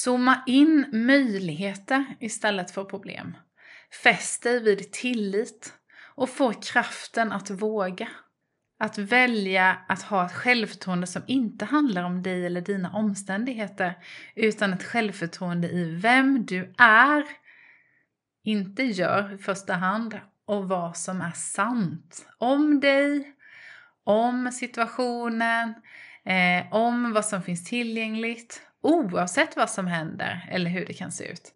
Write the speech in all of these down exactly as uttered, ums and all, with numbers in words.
Zooma in möjligheter istället för problem. Fäst dig vid tillit och få kraften att våga. Att välja att ha ett självförtroende som inte handlar om dig eller dina omständigheter, utan ett självförtroende i vem du är, inte gör i första hand, och vad som är sant om dig, om situationen, eh, om vad som finns tillgängligt, oavsett vad som händer eller hur det kan se ut.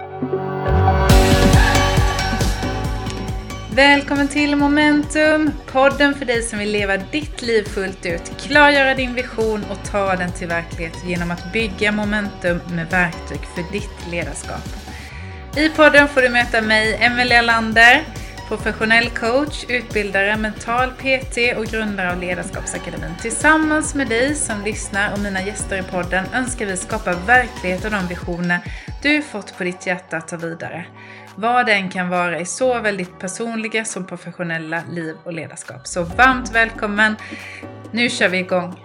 Välkommen till Momentum, podden för dig som vill leva ditt liv fullt ut, klargöra din vision och ta den till verklighet genom att bygga momentum med verktyg för ditt ledarskap. I podden får du möta mig, Emelie Lander, professionell coach, utbildare, mental P T och grundare av Ledarskapsakademin. Tillsammans med dig som lyssnar och mina gäster i podden önskar vi skapa verklighet av de visioner du fått på ditt hjärta att ta vidare. Vad den kan vara i såväl ditt personliga som professionella liv och ledarskap. Så varmt välkommen, nu kör vi igång.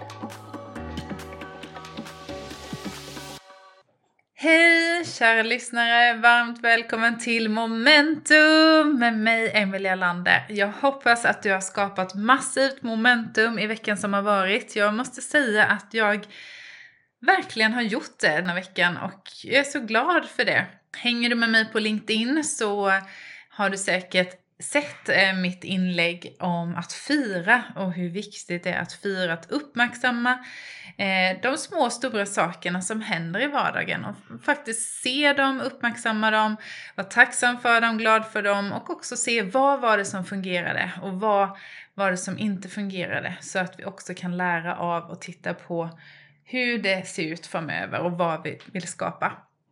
Hej kära lyssnare, varmt välkommen till Momentum med mig Emelie Lander. Jag hoppas att du har skapat massivt momentum i veckan som har varit. Jag måste säga att jag verkligen har gjort det den här veckan och jag är så glad för det. Hänger du med mig på LinkedIn så har du säkert sett mitt inlägg om att fira och hur viktigt det är att fira, att uppmärksamma de små stora sakerna som händer i vardagen och faktiskt se dem, uppmärksamma dem, vara tacksam för dem, glad för dem och också se vad var det som fungerade och vad var det som inte fungerade, så att vi också kan lära av och titta på hur det ser ut framöver och vad vi vill skapa.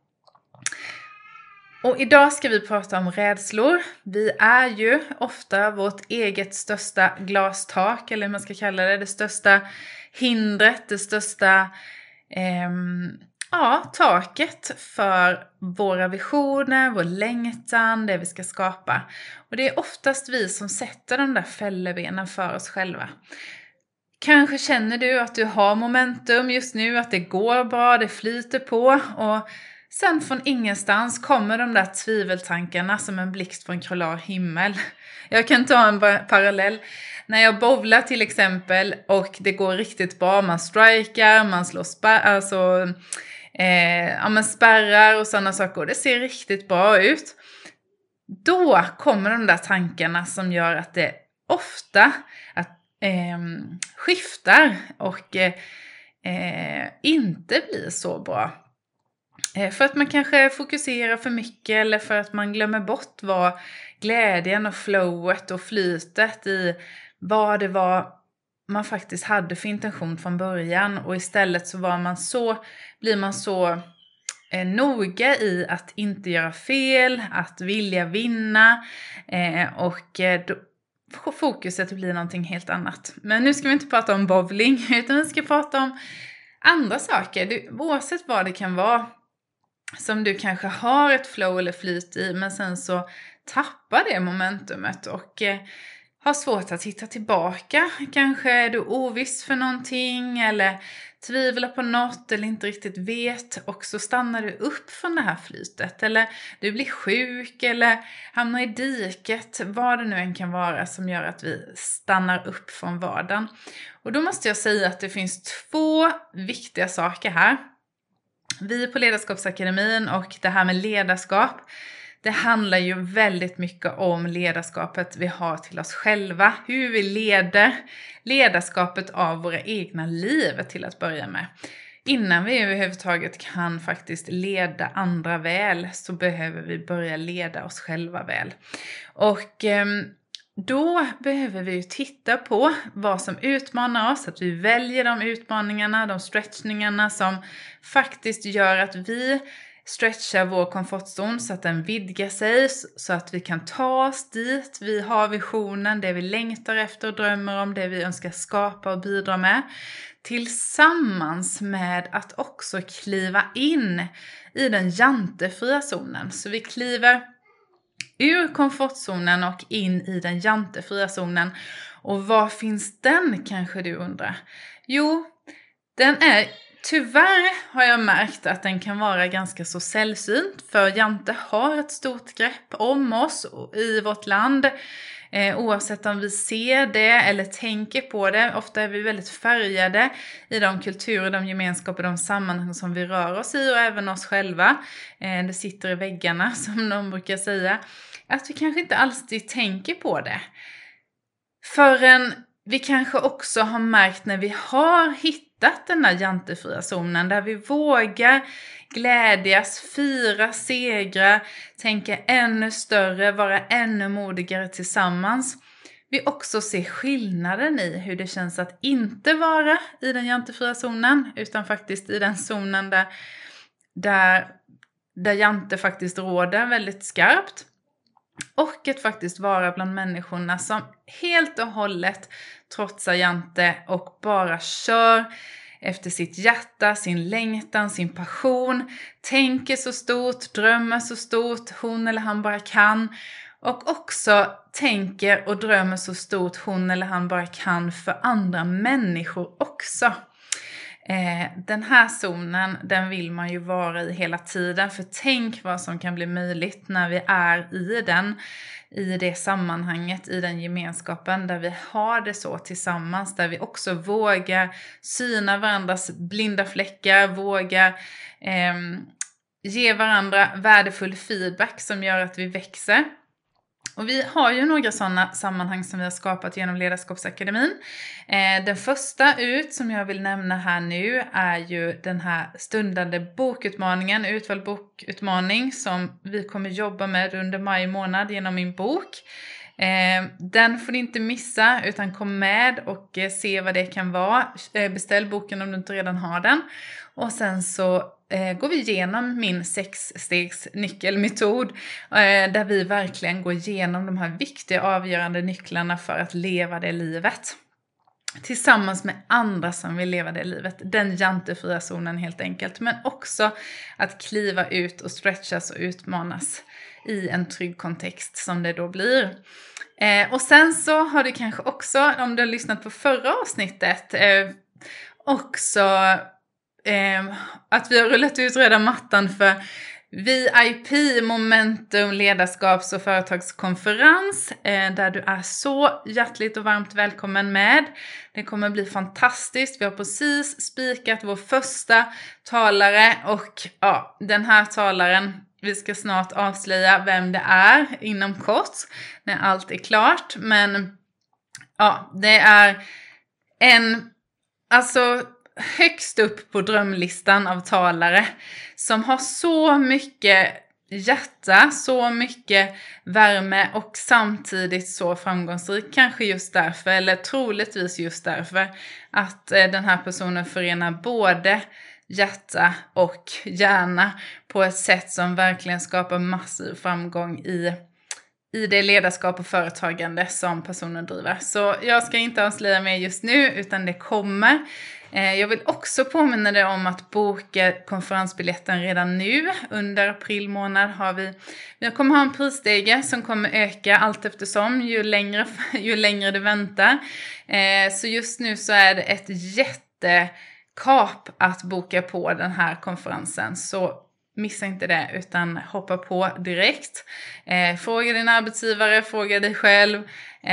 Och idag ska vi prata om rädslor. Vi är ju ofta vårt eget största glastak, eller hur man ska kalla det, det största hindret, det största eh, ja, taket för våra visioner, vår längtan, det vi ska skapa. Och det är oftast vi som sätter de där fällebenen för oss själva. Kanske känner du att du har momentum just nu, att det går bra, det flyter på, och sen från ingenstans kommer de där tviveltankarna som en blixt från klar himmel. Jag kan ta en parallell. När jag bowlar till exempel och det går riktigt bra, man strikar, man slår spär, alltså, eh, ja, man spärrar och sådana saker, och det ser riktigt bra ut. Då kommer de där tankarna som gör att det ofta att, eh, skiftar och eh, inte blir så bra. För att man kanske fokuserar för mycket eller för att man glömmer bort vad glädjen och flowet och flytet i vad det var man faktiskt hade för intention från början. Och istället så var man så, blir man så eh, noga i att inte göra fel, att vilja vinna eh, och eh, då, fokuset blir någonting helt annat. Men nu ska vi inte prata om bowling utan vi ska prata om andra saker. Du, oavsett vad det kan vara som du kanske har ett flow eller flyt i, men sen så tappar det momentumet och eh, har svårt att hitta tillbaka. Kanske är du oviss för någonting eller tvivlar på något eller inte riktigt vet, och så stannar du upp från det här flytet, eller du blir sjuk eller hamnar i diket, vad det nu än kan vara som gör att vi stannar upp från vardagen. Och då måste jag säga att det finns två viktiga saker här. Vi på Ledarskapsakademin och det här med ledarskap, det handlar ju väldigt mycket om ledarskapet vi har till oss själva. Hur vi leder ledarskapet av våra egna liv till att börja med. Innan vi överhuvudtaget kan faktiskt leda andra väl så behöver vi börja leda oss själva väl. Och eh, då behöver vi ju titta på vad som utmanar oss, att vi väljer de utmaningarna, de stretchningarna som faktiskt gör att vi stretchar vår komfortzon så att den vidgar sig, så att vi kan ta oss dit vi har visionen, det vi längtar efter och drömmer om, det vi önskar skapa och bidra med, tillsammans med att också kliva in i den jantefria zonen. Så vi kliver ur komfortzonen och in i den jantefria zonen. Och var finns den, kanske du undrar? Jo, den är Tyvärr har jag märkt att den kan vara ganska så sällsynt, för Jante har ett stort grepp om oss i vårt land. Eh, oavsett om vi ser det eller tänker på det. Ofta är vi väldigt färgade i de kulturer, de gemenskaper, de sammanhang som vi rör oss i, och även oss själva. Eh, det sitter i väggarna, som de brukar säga. Att vi kanske inte alltid tänker på det. Förrän vi kanske också har märkt när vi har hittat den där jantefria zonen, där vi vågar glädjas, fira, segra, tänka ännu större, vara ännu modigare tillsammans. Vi också ser skillnaden i hur det känns att inte vara i den jantefria zonen, utan faktiskt i den zonen där, där, där jante faktiskt råder väldigt skarpt. Och att faktiskt vara bland människorna som helt och hållet trotsar jante och bara kör efter sitt hjärta, sin längtan, sin passion. Tänker så stort, drömmer så stort, hon eller han bara kan. Och också tänker och drömmer så stort hon eller han bara kan för andra människor också. Eh, den här zonen, den vill man ju vara i hela tiden. För tänk vad som kan bli möjligt när vi är i den, i det sammanhanget, i den gemenskapen där vi har det så tillsammans. Där vi också vågar syna varandras blinda fläckar, vågar eh, ge varandra värdefull feedback som gör att vi växer. Och vi har ju några sådana sammanhang som vi har skapat genom Ledarskapsakademin. Eh, den första ut som jag vill nämna här nu är ju den här stundande bokutmaningen, utvald bokutmaning som vi kommer jobba med under maj månad genom min bok. Eh, den får ni inte missa, utan kom med och eh, se vad det kan vara. Eh, beställ boken om du inte redan har den. Och sen så eh, går vi igenom min sexstegs nyckelmetod eh, där vi verkligen går igenom de här viktiga avgörande nycklarna för att leva det livet. Tillsammans med andra som vill leva det livet. Den jantefria zonen helt enkelt. Men också att kliva ut och stretchas och utmanas i en trygg kontext som det då blir. Eh, och sen så har du kanske också, om du har lyssnat på förra avsnittet, eh, också eh, att vi har rullat ut redan mattan för V I P Momentum ledarskaps- och företagskonferens eh, där du är så hjärtligt och varmt välkommen med. Det kommer bli fantastiskt. Vi har precis spikat vår första talare och ja, den här talaren, vi ska snart avslöja vem det är inom kort när allt är klart. Men ja, det är en, alltså högst upp på drömlistan av talare som har så mycket hjärta, så mycket värme och samtidigt så framgångsrik. Kanske just därför, eller troligtvis just därför, att den här personen förenar både hjärta och hjärna på ett sätt som verkligen skapar massiv framgång i, i det ledarskap och företagande som personen driver. Så jag ska inte avslöja mer just nu, utan det kommer. Jag vill också påminna dig om att boka konferensbiljetten redan nu. Under april månad har vi, vi kommer ha en prisstege som kommer öka allt eftersom ju längre, ju längre det väntar. Så just nu så är det ett jättekap att boka på den här konferensen. Så missa inte det, utan hoppa på direkt. Fråga din arbetsgivare, fråga dig själv.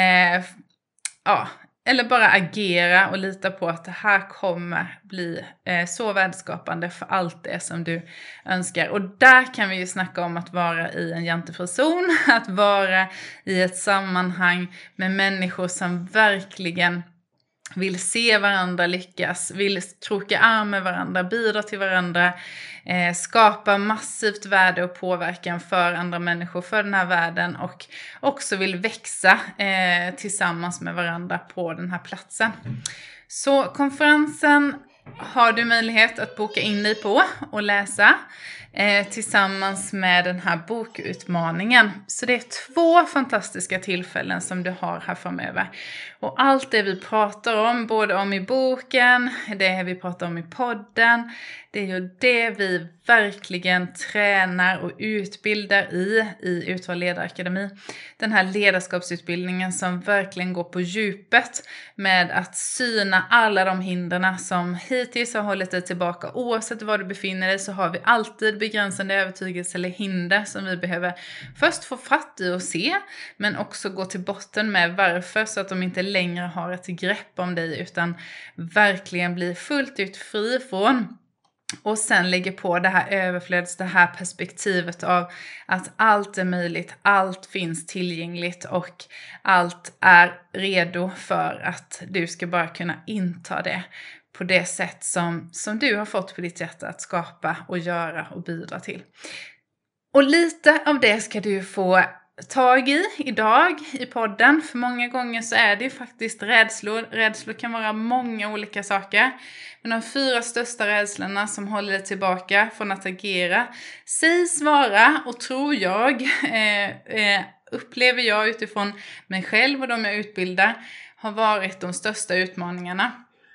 Ja. Eller bara agera och lita på att det här kommer bli eh, så värdeskapande för allt det som du önskar. Och där kan vi ju snacka om att vara i en jantefri zon. Att vara i ett sammanhang med människor som verkligen vill se varandra lyckas, vill kroka arm med varandra, bidra till varandra, eh, skapa massivt värde och påverkan för andra människor, för den här världen, och också vill växa eh, tillsammans med varandra på den här platsen. Så konferensen har du möjlighet att boka in dig på och läsa eh, tillsammans med den här bokutmaningen. Så det är två fantastiska tillfällen som du har här framöver. Och allt det vi pratar om, både om i boken, det vi pratar om i podden, Det är ju det vi verkligen tränar och utbildar i, i Utvald ledarakademi. Den här ledarskapsutbildningen som verkligen går på djupet med att syna alla de hindren som hittills har hållit dig tillbaka. Oavsett var du befinner dig så har vi alltid begränsande övertygelse eller hinder som vi behöver först få fatt i och se, men också gå till botten med varför, så att de inte längre har ett grepp om dig utan verkligen blir fullt ut fri från. Och sen lägger på det här överflöds, det här perspektivet av att allt är möjligt, allt finns tillgängligt och allt är redo för att du ska bara kunna inta det på det sätt som, som du har fått på ditt hjärta att skapa och göra och bidra till. Och lite av det ska du få tag i idag i podden. För många gånger så är det ju faktiskt rädslor. Rädslor kan vara många olika saker. Men de fyra största rädslorna som håller dig tillbaka från att agera sägs vara, och tror jag, eh, eh, upplever jag utifrån mig själv och de jag utbildar, har varit de största utmaningarna.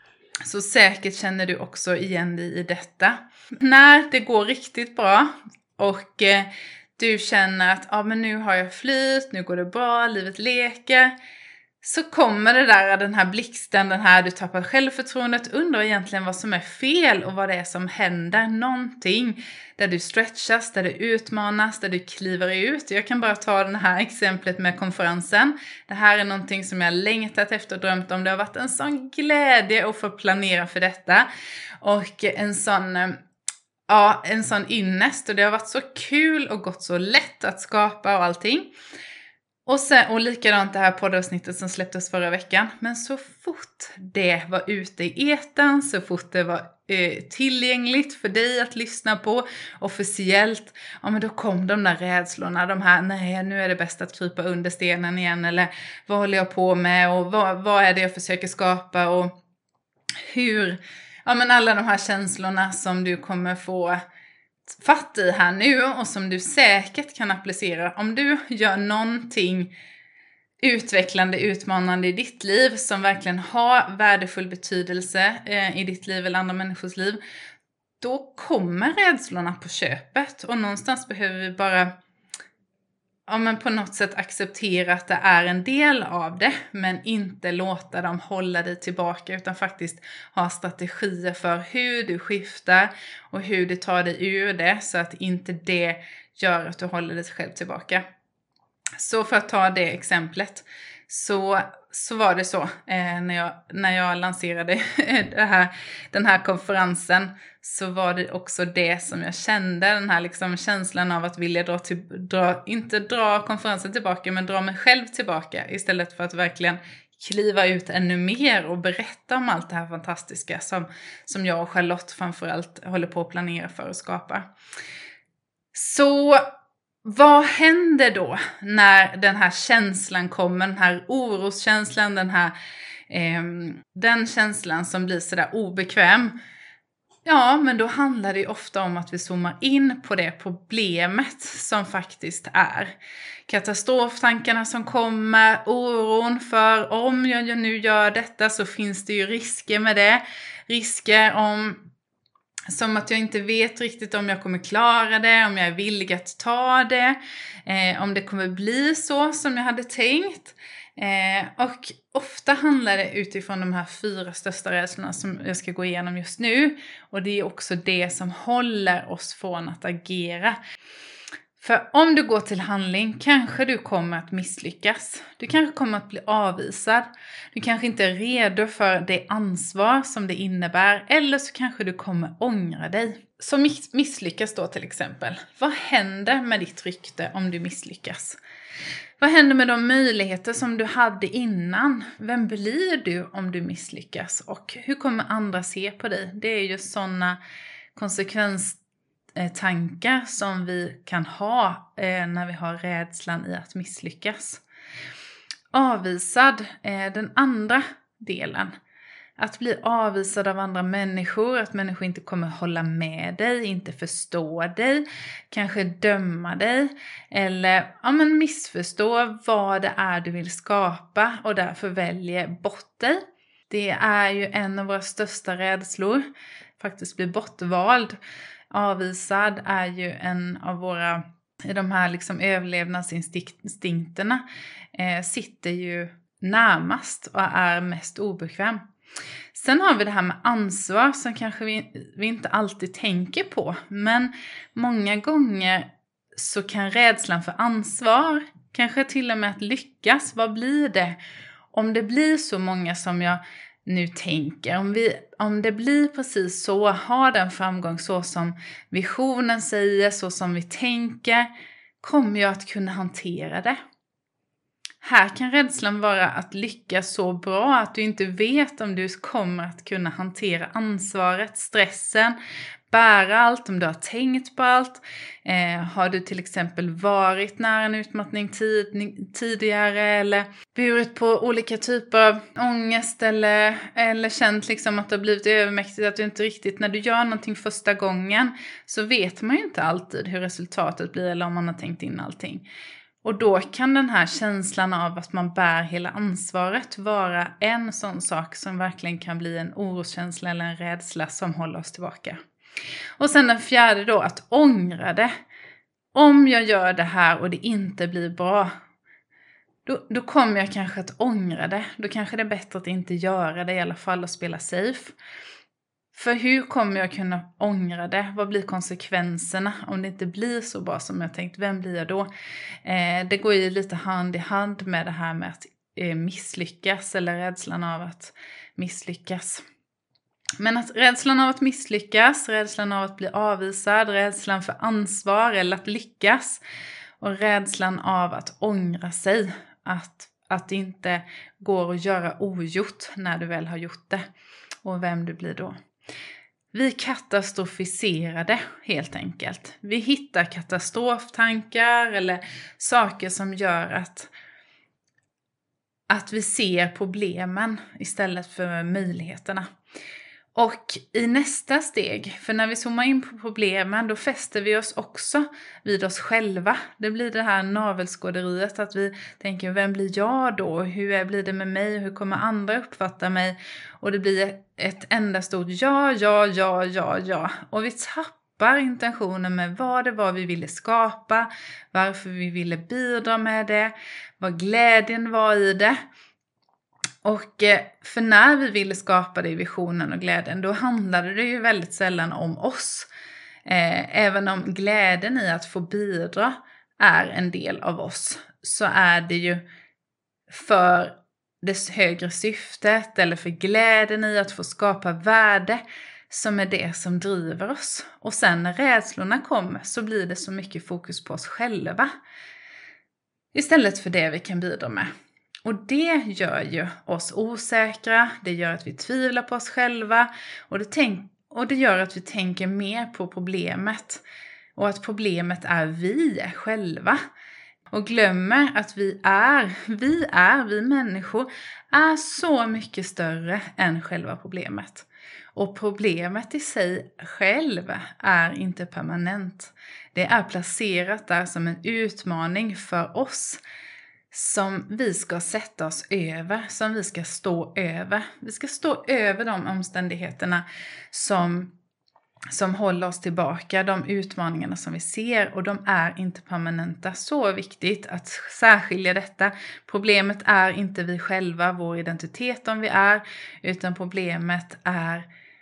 Så säkert känner du också igen dig i detta. När det går riktigt bra och eh, du känner att ah, men nu har jag flyt, nu går det bra, livet leker. Så kommer det där, den här blixten, den här du tappar självförtroendet, undrar egentligen vad som är fel och vad det är som händer. Någonting där du stretchas, där du utmanas, där du kliver ut. Jag kan bara ta det här exemplet med konferensen. Det här är någonting som jag längtat efter och drömt om. Det har varit en sån glädje att få planera för detta. Och en sån... Ja, en sån ynnest, och det har varit så kul och gått så lätt att skapa och allting. Och, sen, och likadant det här poddavsnittet som släpptes förra veckan. Men så fort det var ute i etern, så fort det var eh, tillgängligt för dig att lyssna på officiellt, ja men då kom de där rädslorna, de här, nej nu är det bäst att krypa under stenen igen, eller vad håller jag på med och vad, vad är det jag försöker skapa och hur... Ja, men alla de här känslorna som du kommer få fatt i här nu och som du säkert kan applicera om du gör någonting utvecklande, utmanande i ditt liv som verkligen har värdefull betydelse eh, i ditt liv eller andra människors liv. Då kommer rädslorna på köpet, och någonstans behöver vi bara ja, men på något sätt acceptera att det är en del av det, men inte låta dem hålla dig tillbaka, utan faktiskt ha strategier för hur du skiftar och hur du tar dig ur det, så att inte det gör att du håller dig själv tillbaka. Så för att ta det exemplet, så, så var det så eh, när, jag, när jag lanserade det här, den här konferensen, så var det också det som jag kände, den här liksom känslan av att vilja dra, till, dra inte dra konferensen tillbaka, men dra mig själv tillbaka, istället för att verkligen kliva ut ännu mer och berätta om allt det här fantastiska som, som jag och Charlotte framförallt håller på att planera för att skapa. Så vad händer då när den här känslan kommer, den här oroskänslan, den här eh, den känslan som blir sådär obekväm? Ja, men då handlar det ju ofta om att vi zoomar in på det problemet som faktiskt är. Katastroftankarna som kommer, oron för om jag nu gör detta så finns det ju risker med det. Risker om... Som att jag inte vet riktigt om jag kommer klara det, om jag är villig att ta det, eh, om det kommer bli så som jag hade tänkt. Eh, och ofta handlar det utifrån de här fyra största rädslorna som jag ska gå igenom just nu. Och det är också det som håller oss från att agera. För om du går till handling kanske du kommer att misslyckas. Du kanske kommer att bli avvisad. Du kanske inte är redo för det ansvar som det innebär. Eller så kanske du kommer ångra dig. Så misslyckas då till exempel. Vad händer med ditt rykte om du misslyckas? Vad händer med de möjligheter som du hade innan? Vem blir du om du misslyckas? Och hur kommer andra se på dig? Det är ju sådana konsekvenstankar som vi kan ha eh, när vi har rädslan i att misslyckas. Avvisad är den andra delen. Att bli avvisad av andra människor, att människor inte kommer hålla med dig, inte förstå dig, kanske döma dig eller ja, men missförstå vad det är du vill skapa och därför väljer bort dig. Det är ju en av våra största rädslor. faktiskt bli bortvald, avvisad, är ju en av våra, i de här liksom överlevnadsinstinkterna, eh, sitter ju närmast och är mest obekväm. Sen har vi det här med ansvar som kanske vi, vi inte alltid tänker på. Men många gånger så kan rädslan för ansvar, kanske till och med att lyckas, vad blir det? Om det blir så många som jag nu tänker, om, vi, om det blir precis så, har den framgång så som visionen säger, så som vi tänker, kommer jag att kunna hantera det? Här kan rädslan vara att lyckas så bra att du inte vet om du kommer att kunna hantera ansvaret, stressen, bära allt, om du har tänkt på allt. Eh, har du till exempel varit nära en utmattning tid, tidigare eller burit på olika typer av ångest eller, eller känt liksom att det har blivit övermäktigt, att du inte riktigt, när du gör någonting första gången så vet man ju inte alltid hur resultatet blir eller om man har tänkt in allting. Och då kan den här känslan av att man bär hela ansvaret vara en sån sak som verkligen kan bli en oroskänsla eller en rädsla som håller oss tillbaka. Och sen den fjärde då, att ångra det. Om jag gör det här och det inte blir bra, då, då kommer jag kanske att ångra det. Då kanske det är bättre att inte göra det i alla fall och spela safe. För hur kommer jag kunna ångra det? Vad blir konsekvenserna om det inte blir så bra som jag tänkt? Vem blir jag då? Eh, det går ju lite hand i hand med det här med att eh, misslyckas eller rädslan av att misslyckas. Men att rädslan av att misslyckas, rädslan av att bli avvisad, rädslan för ansvar eller att lyckas och rädslan av att ångra sig, att, att det inte går att göra ogjort när du väl har gjort det och vem du blir då. Vi katastrofiserar det helt enkelt. Vi hittar katastroftankar eller saker som gör att, att vi ser problemen istället för möjligheterna. Och i nästa steg, för när vi zoomar in på problemen, då fäster vi oss också vid oss själva. Det blir det här navelskåderiet, att vi tänker, vem blir jag då? Hur blir det med mig? Hur kommer andra uppfatta mig? Och det blir ett enda stort ja, ja, ja, ja, ja. Och vi tappar intentionen med vad det var vi ville skapa, varför vi ville bidra med det, vad glädjen var i det. Och för när vi ville skapa det i visionen och glädjen, då handlade det ju väldigt sällan om oss. Eh, även om glädjen i att få bidra är en del av oss, så är det ju för det högre syftet eller för glädjen i att få skapa värde som är det som driver oss. Och sen när rädslorna kommer så blir det så mycket fokus på oss själva istället för det vi kan bidra med. Och det gör ju oss osäkra, det gör att vi tvivlar på oss själva och det, tänk, och det gör att vi tänker mer på problemet och att problemet är vi själva. Och glömmer att vi är, vi är, vi människor är så mycket större än själva problemet. Och problemet i sig själv är inte permanent. Det är placerat där som en utmaning för oss som vi ska sätta oss över, som vi ska stå över. Vi ska stå över de omständigheterna som, som håller oss tillbaka, de utmaningarna som vi ser, och de är inte permanenta. Så viktigt att särskilja detta. Problemet är inte vi själva, vår identitet om vi är, utan problemet är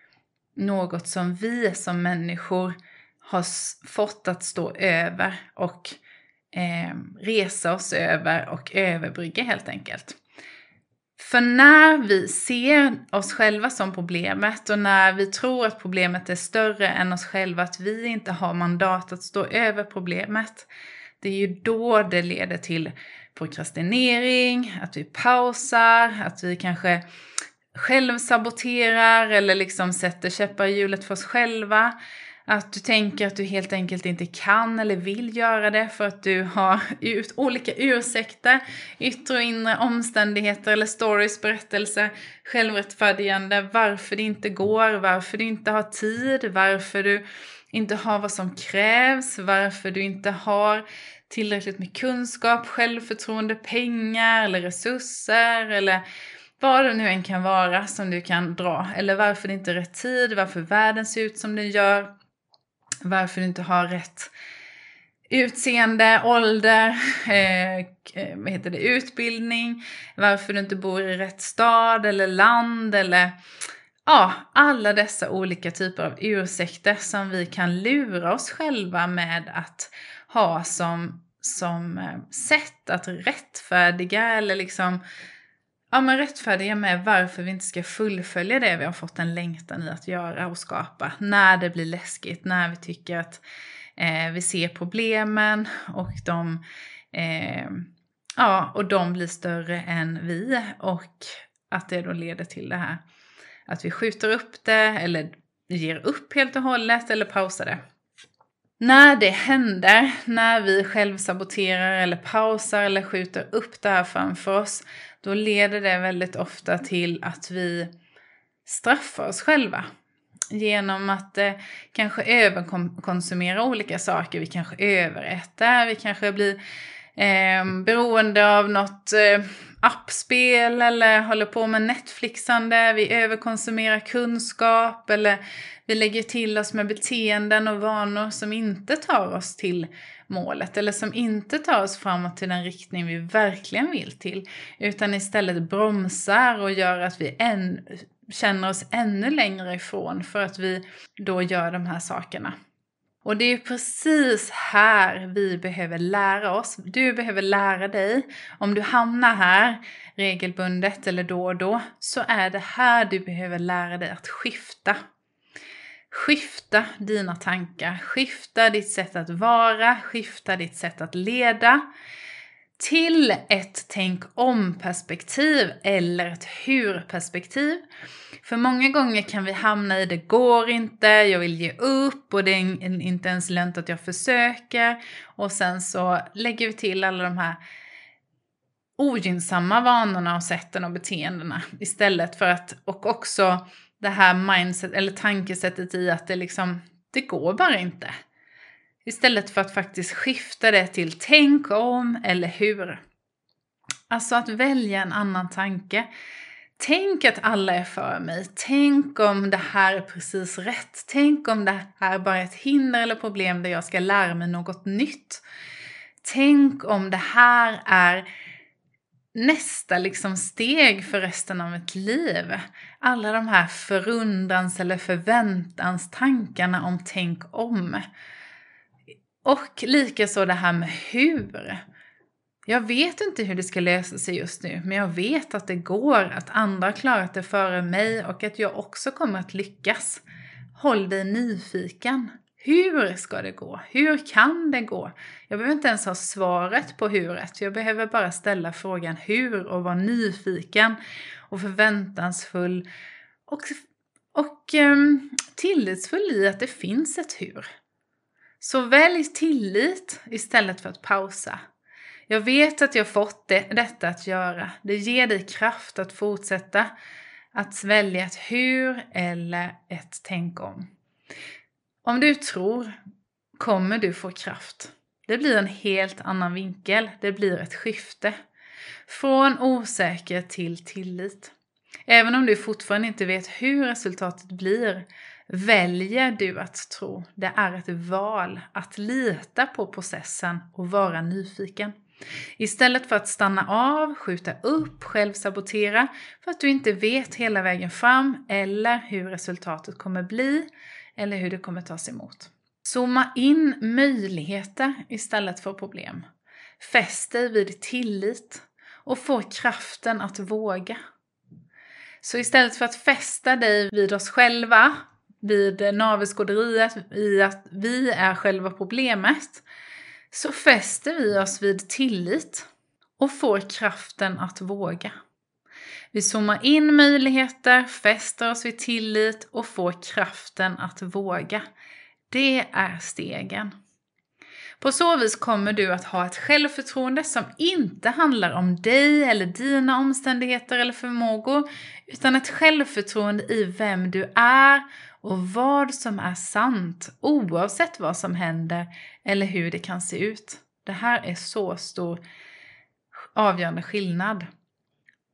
något som vi som människor har fått att stå över och Eh, resa oss över och överbrygga helt enkelt. För när vi ser oss själva som problemet och när vi tror att problemet är större än oss själva, att vi inte har mandat att stå över problemet, det är ju då det leder till prokrastinering, att vi pausar, att vi kanske själv saboterar eller liksom sätter käppar i hjulet för oss själva. Att du tänker att du helt enkelt inte kan eller vill göra det för att du har ut, olika ursäkter, yttre och inre omständigheter eller stories, berättelser, självrättfärdigande, varför det inte går, varför du inte har tid, varför du inte har vad som krävs, varför du inte har tillräckligt med kunskap, självförtroende, pengar eller resurser eller Vad det nu än kan vara som du kan dra. Eller varför det inte är rätt tid, varför världen ser ut som den gör. Varför du inte har rätt utseende, ålder, eh, vad heter det, utbildning. Varför du inte bor i rätt stad eller land. Eller ja, alla dessa olika typer av ursäkter som vi kan lura oss själva med att ha som, som sätt att rättfärdiga. Eller liksom, ja men rättfärdiga med varför vi inte ska fullfölja det vi har fått en längtan i att göra och skapa. När det blir läskigt, när vi tycker att eh, vi ser problemen och de, eh, ja, och de blir större än vi. Och att det då leder till det här. Att vi skjuter upp det eller ger upp helt och hållet eller pausar det. När det händer, när vi själv saboterar eller pausar eller skjuter upp det här framför oss, då leder det väldigt ofta till att vi straffar oss själva. Genom att eh, kanske överkonsumera olika saker. Vi kanske överäter, vi kanske blir eh, beroende av något eh, appspel eller håller på med Netflixande. Vi överkonsumerar kunskap eller vi lägger till oss med beteenden och vanor som inte tar oss till målet. Eller som inte tar oss framåt till den riktning vi verkligen vill till. Utan istället bromsar och gör att vi än, känner oss ännu längre ifrån. För att vi då gör de här sakerna. Och det är precis här vi behöver lära oss. Du behöver lära dig. Om du hamnar här regelbundet eller då och då. Så är det här du behöver lära dig att skifta. Skifta dina tankar. Skifta ditt sätt att vara. Skifta ditt sätt att leda. Till ett tänk om perspektiv eller ett hur perspektiv. För många gånger kan vi hamna i det går inte, jag vill ge upp och det är inte ens lönt att jag försöker. Och sen så lägger vi till alla de här ogynnsamma vanorna och sätten och beteendena. Istället för att, och också det här mindset eller tankesättet i att det liksom, det går bara inte. Istället för att faktiskt skifta det till tänk om eller hur. Alltså att välja en annan tanke. Tänk att alla är för mig. Tänk om det här är precis rätt. Tänk om det här är bara ett hinder eller problem där jag ska lära mig något nytt. Tänk om det här är nästa liksom steg för resten av mitt liv. Alla de här förundrans eller förväntans tankarna om tänk om. Och likaså det här med hur. Jag vet inte hur det ska lösa sig just nu. Men jag vet att det går. Att andra har klarat det före mig. Och att jag också kommer att lyckas. Håll dig nyfiken. Hur ska det gå? Hur kan det gå? Jag behöver inte ens ha svaret på huret. Jag behöver bara ställa frågan hur. Och vara nyfiken. Och förväntansfull. Och, och um, tillitsfull i att det finns ett hur. Så välj tillit istället för att pausa. Jag vet att jag fått det, detta att göra. Det ger dig kraft att fortsätta. Att välja ett hur eller ett tänk om. Om du tror kommer du få kraft. Det blir en helt annan vinkel. Det blir ett skifte. Från osäker till tillit. Även om du fortfarande inte vet hur resultatet blir. Väljer du att tro. Det är ett val att lita på processen och vara nyfiken. Istället för att stanna av, skjuta upp, självsabotera för att du inte vet hela vägen fram eller hur resultatet kommer bli eller hur det kommer tas emot. Zooma in möjligheter istället för problem. Fäst dig vid tillit och få kraften att våga. Så istället för att fästa dig vid oss själva, vid navelskåderiet i att vi är själva problemet, så fäster vi oss vid tillit och får kraften att våga. Vi zoomar in möjligheter, fäster oss vid tillit och får kraften att våga. Det är stegen. På så vis kommer du att ha ett självförtroende som inte handlar om dig eller dina omständigheter eller förmågor, utan ett självförtroende i vem du är och vad som är sant, oavsett vad som händer eller hur det kan se ut. Det här är så stor avgörande skillnad.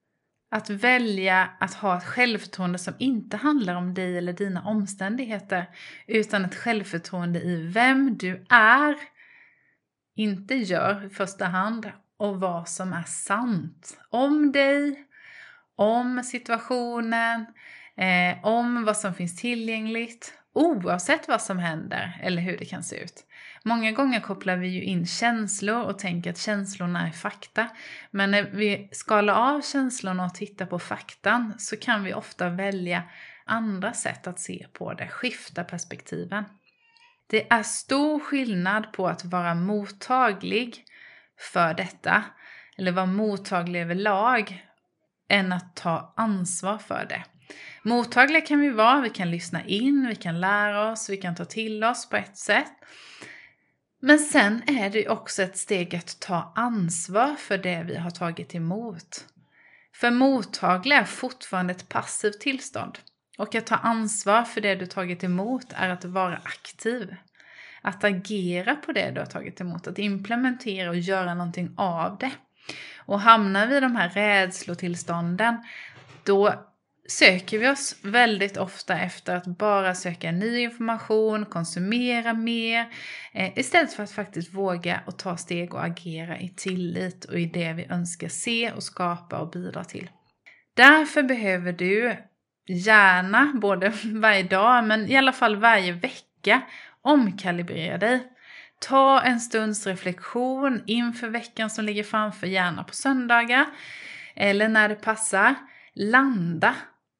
Att välja att ha ett självförtroende som inte handlar om dig eller dina omständigheter, utan ett självförtroende i vem du är, inte gör i första hand, och vad som är sant om dig, om situationen, eh, om vad som finns tillgängligt, oavsett vad som händer eller hur det kan se ut. Många gånger kopplar vi ju in känslor och tänker att känslorna är fakta. Men när vi skalar av känslorna och tittar på faktan så kan vi ofta välja andra sätt att se på det, skifta perspektiven. Det är stor skillnad på att vara mottaglig för detta, eller vara mottaglig överlag, än att ta ansvar för det. Mottagliga kan vi vara, vi kan lyssna in, vi kan lära oss, vi kan ta till oss på ett sätt. Men sen är det också ett steg att ta ansvar för det vi har tagit emot. För mottagliga är fortfarande ett passivt tillstånd. Och att ta ansvar för det du tagit emot är att vara aktiv. Att agera på det du har tagit emot. Att implementera och göra någonting av det. Och hamnar vi i de här rädslotillstånden, då söker vi oss väldigt ofta efter att bara söka ny information, konsumera mer, eh, istället för att faktiskt våga och ta steg och agera i tillit och i det vi önskar se och skapa och bidra till. Därför behöver du gärna, både varje dag men i alla fall varje vecka, omkalibrera dig. Ta en stunds reflektion inför veckan som ligger framför, gärna på söndagar eller när det passar. Landa.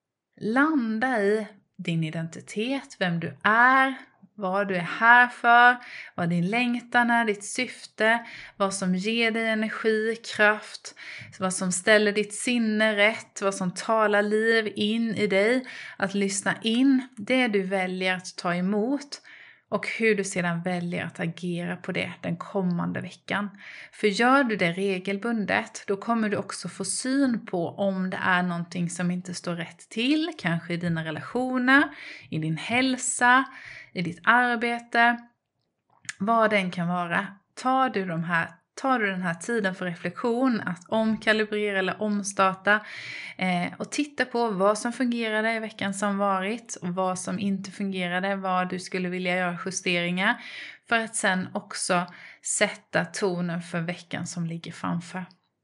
Landa i din identitet, vem du är, vad du är här för, vad din längtan är, ditt syfte, vad som ger dig energi, kraft, vad som ställer ditt sinne rätt, vad som talar liv in i dig. Att lyssna in det du väljer att ta emot och hur du sedan väljer att agera på det den kommande veckan. För gör du det regelbundet, då kommer du också få syn på om det är någonting som inte står rätt till. Kanske i dina relationer, i din hälsa, i ditt arbete. Vad den kan vara. Tar du, de här, tar du den här tiden för reflektion, att omkalibrera eller omstarta. Eh, och titta på vad som fungerade i veckan som varit. Och vad som inte fungerade. Vad du skulle vilja göra justeringar. För att sen också sätta tonen för veckan som ligger framför.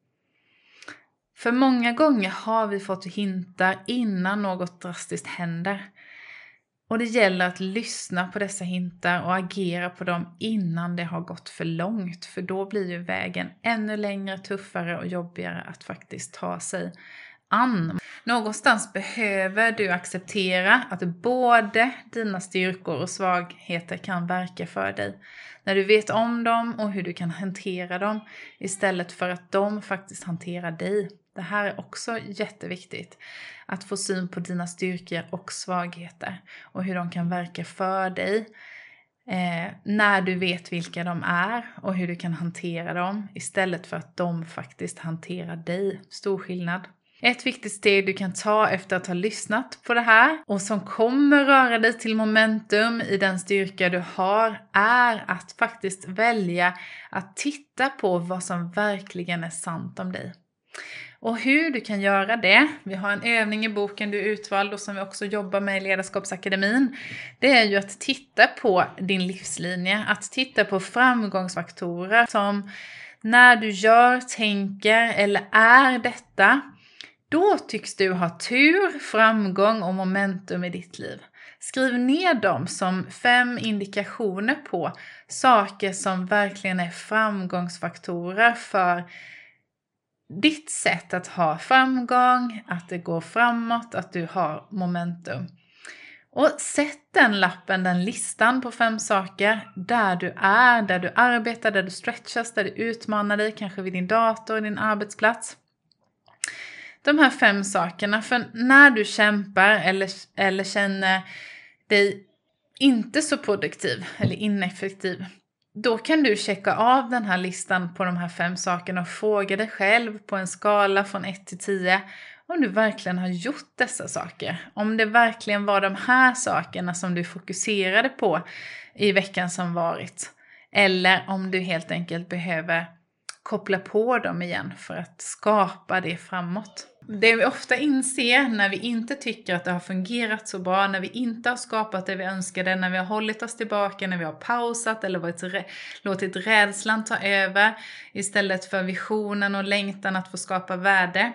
För många gånger har vi fått hintar innan något drastiskt händer. Och det gäller att lyssna på dessa hintar och agera på dem innan det har gått för långt. För då blir ju vägen ännu längre, tuffare och jobbigare att faktiskt ta sig an. Någonstans behöver du acceptera att både dina styrkor och svagheter kan verka för dig. När du vet om dem och hur du kan hantera dem istället för att de faktiskt hanterar dig. Det här är också jätteviktigt. Att få syn på dina styrkor och svagheter. Och hur de kan verka för dig. Eh, när du vet vilka de är. Och hur du kan hantera dem. Istället för att de faktiskt hanterar dig. Stor skillnad. Ett viktigt steg du kan ta efter att ha lyssnat på det här. Och som kommer röra dig till momentum i den styrka du har. Är att faktiskt välja att titta på vad som verkligen är sant om dig. Och hur du kan göra det, vi har en övning i boken Du är utvald och som vi också jobbar med i Ledarskapsakademin. Det är ju att titta på din livslinje, att titta på framgångsfaktorer som när du gör, tänker eller är detta, då tycks du ha tur, framgång och momentum i ditt liv. Skriv ner dem som fem indikationer på saker som verkligen är framgångsfaktorer för ditt sätt att ha framgång, att det går framåt, att du har momentum. Och sätt den lappen, den listan på fem saker där du är, där du arbetar, där du stretchas, där du utmanar dig, kanske vid din dator, din arbetsplats. De här fem sakerna, för när du kämpar eller, eller känner dig inte så produktiv eller ineffektiv, då kan du checka av den här listan på de här fem sakerna och fråga dig själv på en skala från ett till tio om du verkligen har gjort dessa saker. Om det verkligen var de här sakerna som du fokuserade på i veckan som varit. Eller om du helt enkelt behöver koppla på dem igen för att skapa det framåt. Det vi ofta inser när vi inte tycker att det har fungerat så bra, när vi inte har skapat det vi önskade, när vi har hållit oss tillbaka, när vi har pausat eller varit rä- låtit rädslan ta över istället för visionen och längtan att få skapa värde.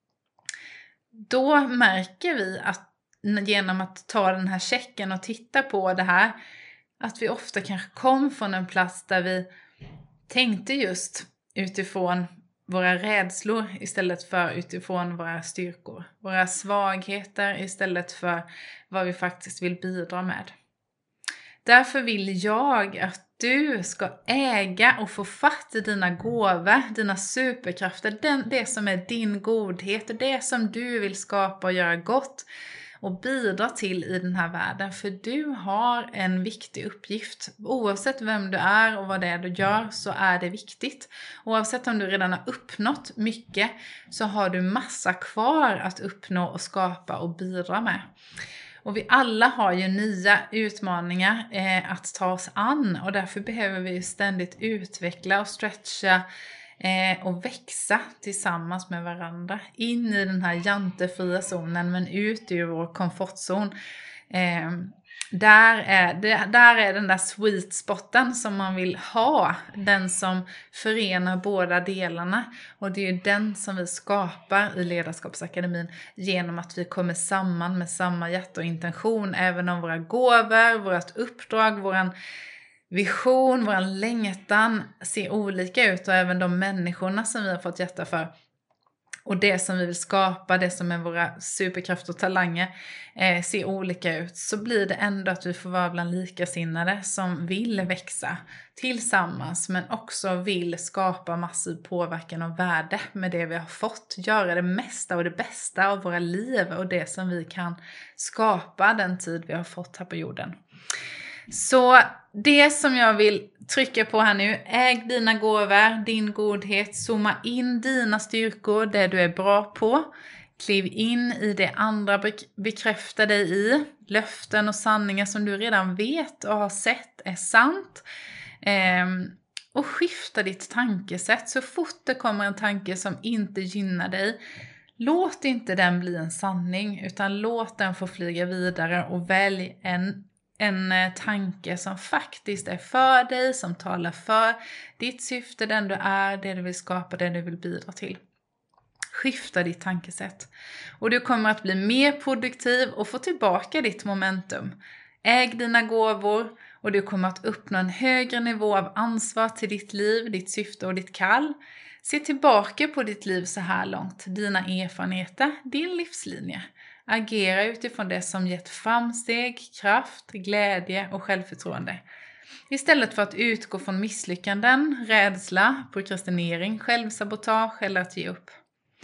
Då märker vi att genom att ta den här checken och titta på det här, att vi ofta kanske kom från en plats där vi tänkte just utifrån våra rädslor istället för utifrån våra styrkor. Våra svagheter istället för vad vi faktiskt vill bidra med. Därför vill jag att du ska äga och få fatt i dina gåvor, dina superkrafter, den, det som är din godhet, det som du vill skapa och göra gott och bidra till i den här världen. För du har en viktig uppgift. Oavsett vem du är och vad det är du gör så är det viktigt. Oavsett om du redan har uppnått mycket så har du massa kvar att uppnå och skapa och bidra med. Och vi alla har ju nya utmaningar eh, att ta oss an. Och därför behöver vi ständigt utveckla och stretcha eh, och växa tillsammans med varandra. In i den här jantefria zonen men ut ur vår komfortzon. Eh, där, är, det, där är den där sweet spoten som man vill ha. Den som förenar båda delarna. Och det är ju den som vi skapar i Ledarskapsakademin genom att vi kommer samman med samma hjärta och intention. Även om våra gåvor, vårt uppdrag, våran vision, våran längtan ser olika ut. Och även de människorna som vi har fått hjärta för. Och det som vi vill skapa, det som är våra superkrafter och talanger eh, ser olika ut. Så blir det ändå att vi får vara bland likasinnade som vill växa tillsammans. Men också vill skapa massiv påverkan och värde med det vi har fått. Göra det mesta och det bästa av våra liv och det som vi kan skapa den tid vi har fått här på jorden. Så det som jag vill trycka på här nu, äg dina gåvor, din godhet, zooma in dina styrkor, det du är bra på. Kliv in i det andra bekräftar dig i, löften och sanningar som du redan vet och har sett är sant. Ehm, och skifta ditt tankesätt så fort det kommer en tanke som inte gynnar dig. Låt inte den bli en sanning utan låt den få flyga vidare och välj en En tanke som faktiskt är för dig, som talar för ditt syfte, den du är, det du vill skapa, det du vill bidra till. Skifta ditt tankesätt. Och du kommer att bli mer produktiv och få tillbaka ditt momentum. Äg dina gåvor och du kommer att uppnå en högre nivå av ansvar till ditt liv, ditt syfte och ditt kall. Se tillbaka på ditt liv så här långt, dina erfarenheter, din livslinje. Agera utifrån det som gett framsteg, kraft, glädje och självförtroende. Istället för att utgå från misslyckanden, rädsla, prokrastinering, självsabotage eller att ge upp.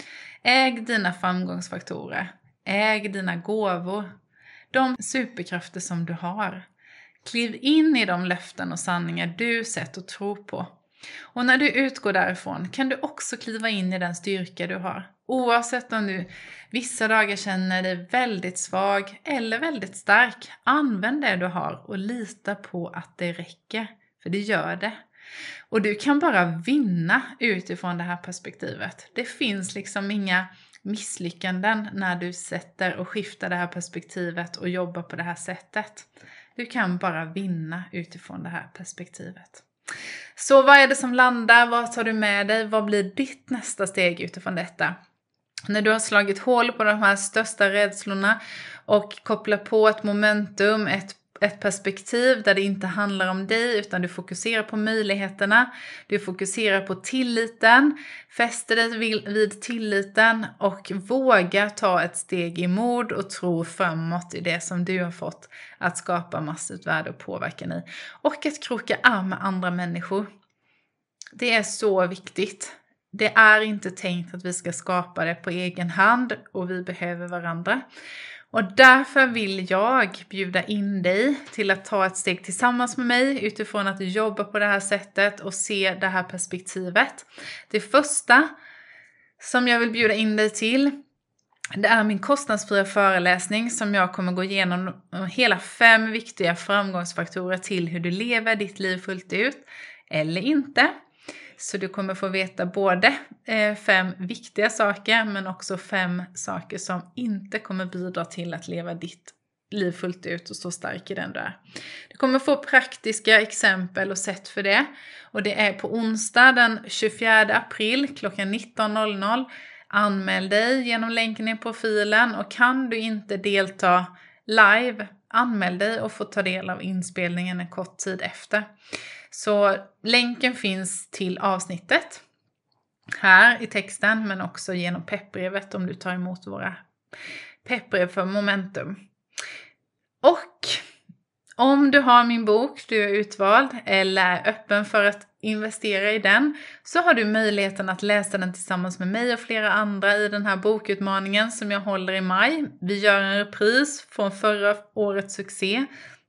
Äg dina framgångsfaktorer. Äg dina gåvor. De superkrafter som du har. Kliv in i de löften och sanningar du sett och tror på. Och när du utgår därifrån kan du också kliva in i den styrka du har. Oavsett om du vissa dagar känner dig väldigt svag eller väldigt stark. Använd det du har och lita på att det räcker. För det gör det. Och du kan bara vinna utifrån det här perspektivet. Det finns liksom inga misslyckanden när du sätter och skiftar det här perspektivet och jobbar på det här sättet. Du kan bara vinna utifrån det här perspektivet. Så vad är det som landar? Vad tar du med dig? Vad blir ditt nästa steg utifrån detta? När du har slagit hål på de här största rädslorna och kopplar på ett momentum, ett, ett perspektiv där det inte handlar om dig utan du fokuserar på möjligheterna. Du fokuserar på tilliten, fäster dig vid, vid tilliten och vågar ta ett steg i mod och tro framåt i det som du har fått att skapa massivt värde och påverkan i. Och att kroka arm med andra människor. Det är så viktigt. Det är inte tänkt att vi ska skapa det på egen hand och vi behöver varandra. Och därför vill jag bjuda in dig till att ta ett steg tillsammans med mig utifrån att jobba på det här sättet och se det här perspektivet. Det första som jag vill bjuda in dig till, det är min kostnadsfria föreläsning som jag kommer gå igenom hela fem viktiga framgångsfaktorer till hur du lever ditt liv fullt ut eller inte. Så du kommer få veta både eh, fem viktiga saker men också fem saker som inte kommer bidra till att leva ditt liv fullt ut och stå stark i den du är. Du kommer få praktiska exempel och sätt för det. Och det är på onsdag den tjugofjärde april klockan nitton noll noll. Anmäl dig genom länken i profilen, och kan du inte delta live, anmäl dig och få ta del av inspelningen en kort tid efter. Så länken finns till avsnittet här i texten, men också genom peppbrevet om du tar emot våra peppbrev för Momentum. Och om du har min bok, du är utvald eller är öppen för att investera i den, så har du möjligheten att läsa den tillsammans med mig och flera andra i den här bokutmaningen som jag håller i maj. Vi gör en repris från förra årets succé.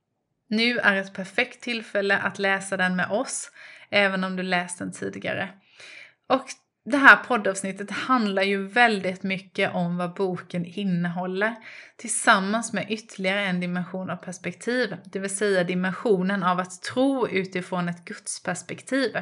Nu är ett perfekt tillfälle att läsa den med oss, även om du läst den tidigare. Och det här poddavsnittet handlar ju väldigt mycket om vad boken innehåller, tillsammans med ytterligare en dimension av perspektiv, det vill säga dimensionen av att tro utifrån ett gudsperspektiv.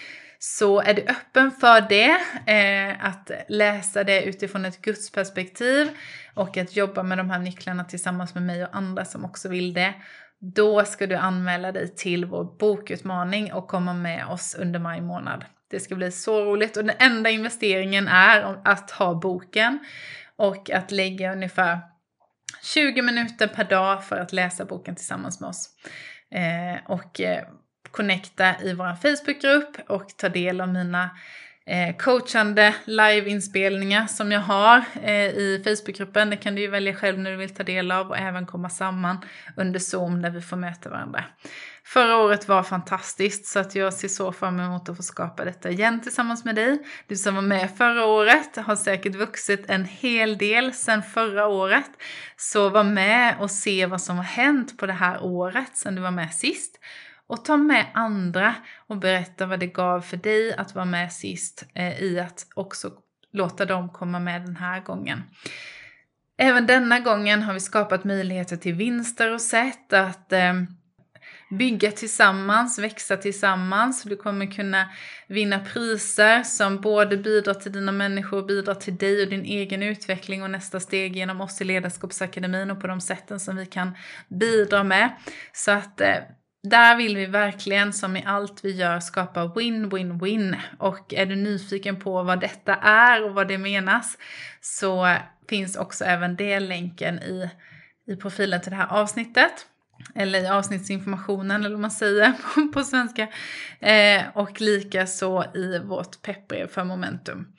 Så är du öppen för det, eh, att läsa det utifrån ett gudsperspektiv och att jobba med de här nycklarna tillsammans med mig och andra som också vill det, då ska du anmäla dig till vår bokutmaning och komma med oss under maj månad. Det ska bli så roligt, och den enda investeringen är att ha boken och att lägga ungefär tjugo minuter per dag för att läsa boken tillsammans med oss. Eh, och eh, connecta i vår Facebookgrupp och ta del av mina eh, coachande liveinspelningar som jag har eh, i Facebookgruppen. Det kan du ju välja själv när du vill ta del av, och även komma samman under Zoom där vi får möta varandra. Förra året var fantastiskt, så att jag ser så fram emot att få skapa detta igen tillsammans med dig. Du som var med förra året har säkert vuxit en hel del sedan förra året. Så var med och se vad som har hänt på det här året sedan du var med sist. Och ta med andra och berätta vad det gav för dig att vara med sist, eh, i att också låta dem komma med den här gången. Även denna gången har vi skapat möjligheter till vinster och sätt att eh, bygga tillsammans, växa tillsammans. Du kommer kunna vinna priser som både bidrar till dina människor och bidrar till dig och din egen utveckling och nästa steg genom oss i Ledarskapsakademin och på de sätten som vi kan bidra med. Så att eh, där vill vi verkligen, som i allt vi gör, skapa win-win-win. Och är du nyfiken på vad detta är och vad det menas, så finns också även det länken i, i profilen till det här avsnittet. Eller i avsnittsinformationen, eller vad man säger på, på svenska. Eh, och lika så i vårt peppbrev för Momentum.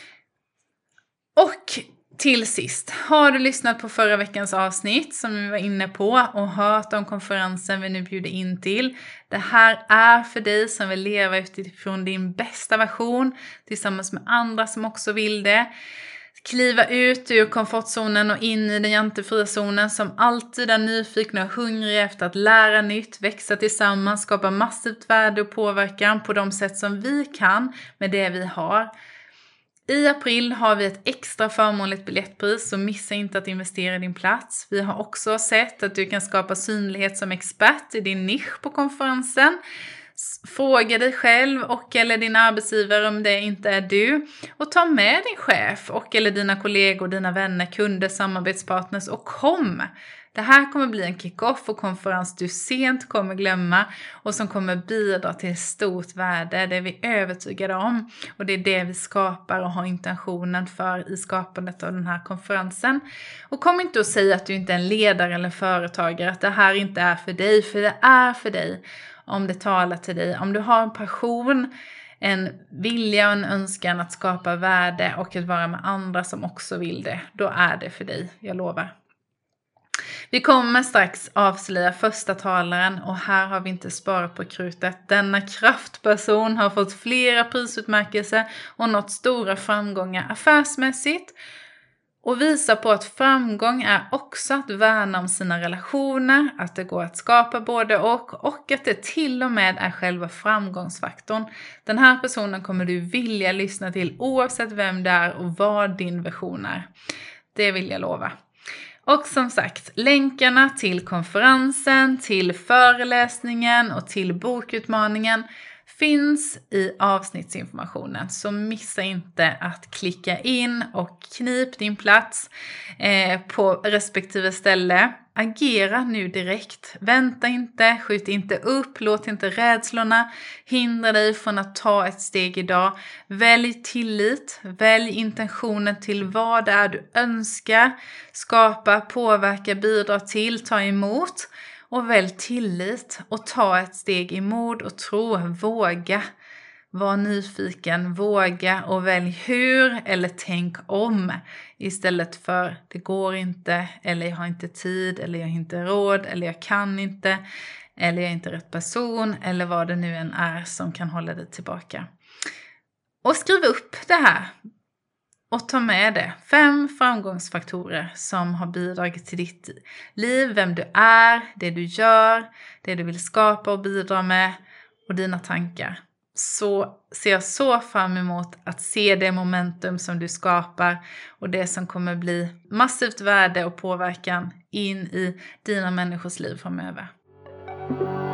Och till sist, har du lyssnat på förra veckans avsnitt som vi var inne på och hört om konferensen vi nu bjuder in till. Det här är för dig som vill leva utifrån din bästa version tillsammans med andra som också vill det. Kliva ut ur komfortzonen och in i den jantefria zonen, som alltid är nyfikna och hungriga efter att lära nytt, växa tillsammans, skapa massivt värde och påverkan på de sätt som vi kan med det vi har. I april har vi ett extra förmånligt biljettpris, så missa inte att investera i din plats. Vi har också sett att du kan skapa synlighet som expert i din nisch på konferensen. Fråga dig själv och eller din arbetsgivare om det inte är du, och ta med din chef och eller dina kollegor, dina vänner, kunder, samarbetspartners och kom. Det här kommer bli en kick-off och konferens du sent kommer glömma och som kommer bidra till stort värde. Det är vi övertygade om, och det är det vi skapar och har intentionen för i skapandet av den här konferensen. Och kom inte att säga att du inte är en ledare eller företagare, att det här inte är för dig, för det är för dig. Om det talar till dig, om du har en passion, en vilja och en önskan att skapa värde och att vara med andra som också vill det, då är det för dig, jag lovar. Vi kommer strax avslöja första talaren, och här har vi inte sparat på krutet. Denna kraftperson har fått flera prisutmärkelser och nått stora framgångar affärsmässigt. Och visa på att framgång är också att värna om sina relationer, att det går att skapa både och, och att det till och med är själva framgångsfaktorn. Den här personen kommer du vilja lyssna till oavsett vem det är och vad din version är. Det vill jag lova. Och som sagt, länkarna till konferensen, till föreläsningen och till bokutmaningen finns i avsnittsinformationen. Så missa inte att klicka in och knip din plats eh, på respektive ställe. Agera nu direkt. Vänta inte, skjut inte upp, låt inte rädslorna hindra dig från att ta ett steg idag. Välj tillit, välj intentionen till vad det är du önskar, skapa, påverka, bidra till, ta emot. Och välj tillit och ta ett steg i mod och tro, våga. Var nyfiken, våga och välj hur eller tänk om istället för det går inte eller jag har inte tid eller jag har inte råd eller jag kan inte eller jag är inte rätt person eller vad det nu än är som kan hålla dig tillbaka. Och skriv upp det här och ta med det. Fem framgångsfaktorer som har bidragit till ditt liv, vem du är, det du gör, det du vill skapa och bidra med och dina tankar. Så ser jag så fram emot att se det momentum som du skapar och det som kommer bli massivt värde och påverkan in i dina människors liv framöver.